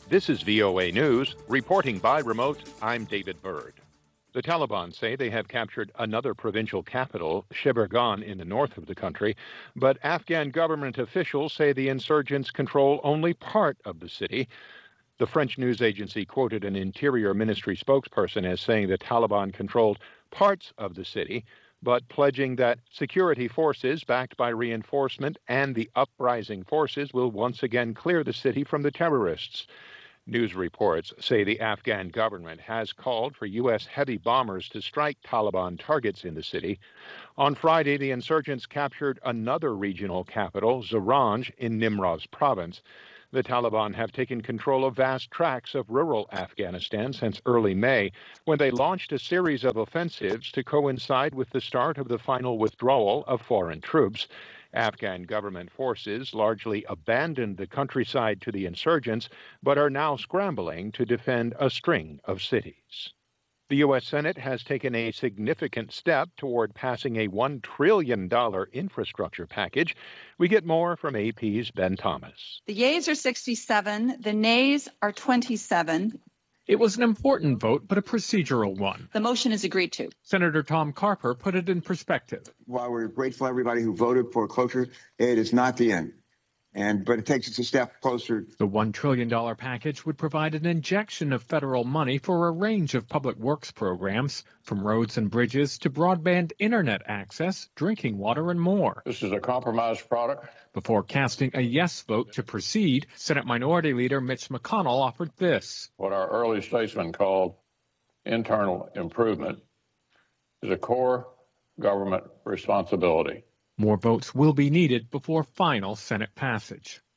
This is VOA News. Reporting by remote, I'm David Byrd. The Taliban say they have captured another provincial capital, Shebirgan, in the north of the country, but Afghan government officials say the insurgents control only part of the city. The French news agency quoted an Interior Ministry spokesperson as saying the Taliban controlled parts of the city, but pledging that security forces backed by reinforcement and the uprising forces will once again clear the city from the terrorists. News reports say the Afghan government has called for U.S. heavy bombers to strike Taliban targets in the city. On Friday, the insurgents captured another regional capital, Zaranj, in Nimroz province. The Taliban have taken control of vast tracts of rural Afghanistan since early May, when they launched a series of offensives to coincide with the start of the final withdrawal of foreign troops. Afghan government forces largely abandoned the countryside to the insurgents, but are now scrambling to defend a string of cities. The U.S. Senate has taken a significant step toward passing a $1 trillion infrastructure package. We get more from AP's Ben Thomas. The yeas are 67, the nays are 27. It was an important vote, but a procedural one. The motion is agreed to. Senator Tom Carper put it in perspective. While we're grateful to everybody who voted for cloture, it is not the end. But it takes us a step closer. The $1 trillion package would provide an injection of federal money for a range of public works programs, from roads and bridges to broadband internet access, drinking water, and more. This is a compromise product. Before casting a yes vote to proceed, Senate Minority Leader Mitch McConnell offered this. What our early statesmen called internal improvement is a core government responsibility. More votes will be needed before final Senate passage.